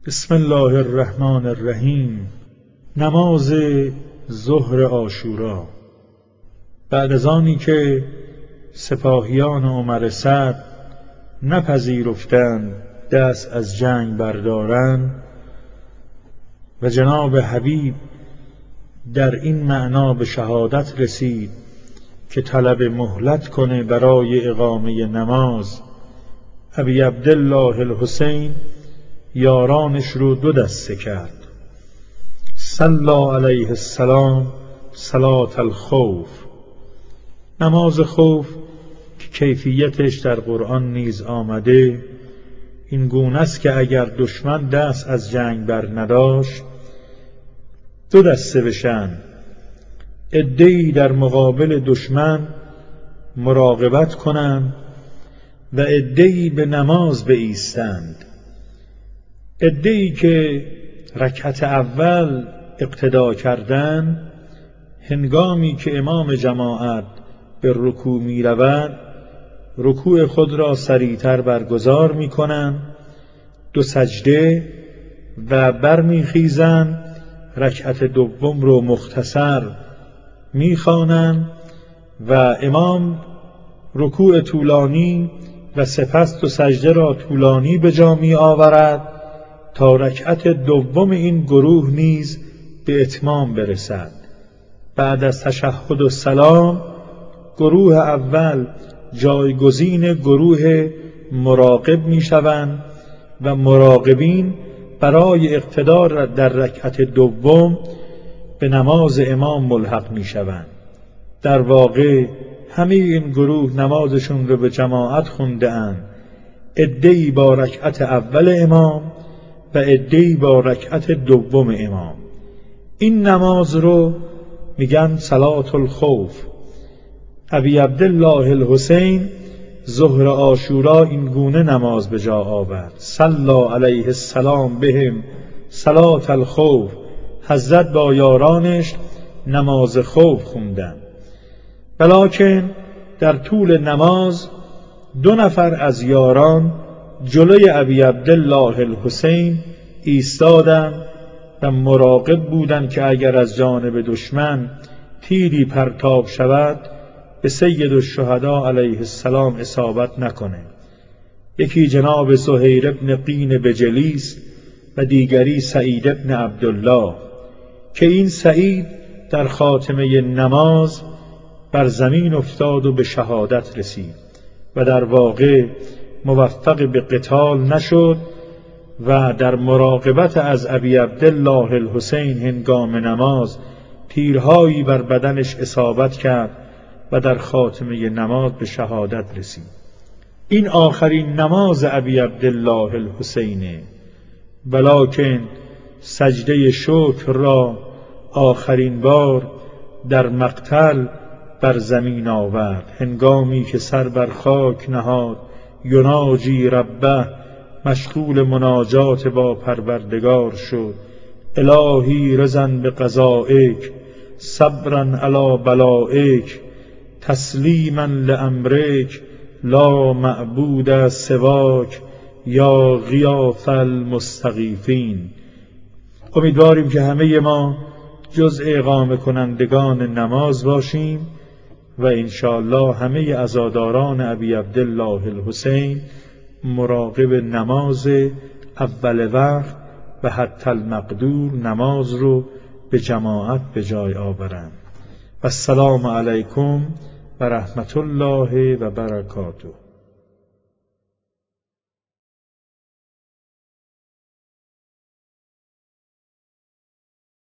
بسم الله الرحمن الرحیم. نماز ظهر عاشورا. بعد از آنی که سپاهیان عمر سعد نپذیرفتند دست از جنگ بردارند و جناب حبیب در این معنا به شهادت رسید که طلب مهلت کنه برای اقامه نماز، ابی عبدالله الحسین یارانش رو دو دسته کرد. صلی علیه السلام صلاة الخوف. نماز خوف که کیفیتش در قرآن نیز آمده این گونه است که اگر دشمن دست از جنگ بر نداشت دو دسته بشن، عده‌ای در مقابل دشمن مراقبت کنند و عده‌ای به نماز بایستند. عده‌ای که رکعت اول اقتدا کردند هنگامی که امام جماعت به رکوع می رود رکوع خود را سریعتر برگزار می کنند، دو سجده و برمی خیزند، رکعت دوم رو مختصر می خوانند و امام رکوع طولانی و سپس دو سجده را طولانی به جا می آورد تا رکعت دوم این گروه نیز به اتمام برسد. بعد از تشهد و سلام گروه اول جایگزین گروه مراقب می شوند و مراقبین برای اقتدا در رکعت دوم به نماز امام ملحق می شوند. در واقع همه این گروه نمازشون رو به جماعت خونده اند، عده‌ای با رکعت اول امام و عده‌ای با رکعت دوم امام. این نماز رو میگن صلاة الخوف. ابی عبدالله الحسین ظهر عاشورا این گونه نماز به جا آورد. صلی علیه السلام بهم صلاة الخوف. حضرت با یارانش نماز خوف خوندن. ولکن در طول نماز دو نفر از یاران جلوی ابی عبدالله الحسین ایستادند و مراقب بودند که اگر از جانب دشمن تیری پرتاب شود به سید الشهدا علیه السلام اصابت نکنه. یکی جناب زهیر ابن قین بجلیس و دیگری سعید ابن عبدالله که این سعید در خاتمه نماز بر زمین افتاد و به شهادت رسید و در واقع موفق به قتال نشد و در مراقبت از ابی عبدالله الحسین هنگام نماز تیرهایی بر بدنش اصابت کرد و در خاتمه نماز به شهادت رسید. این آخرین نماز ابی عبدالله الحسینه، ولکن سجده شکر را آخرین بار در مقتل بر زمین آورد هنگامی که سر بر خاک نهاد، یناجی ربه، مشغول مناجات با پروردگار شد. الهی رضا بقضائک، صبرا علی بلائک، تسلیما لامرک، لا معبود سواک، یا غیاث المستغیثین. امیدواریم که همه ما جزء اقامه کنندگان نماز باشیم و انشاءالله همه عزاداران ابی عبدالله الحسین مراقب نماز اول وقت و حتی المقدور نماز رو به جماعت به جای آورند. و السلام علیکم و رحمت الله و برکاته.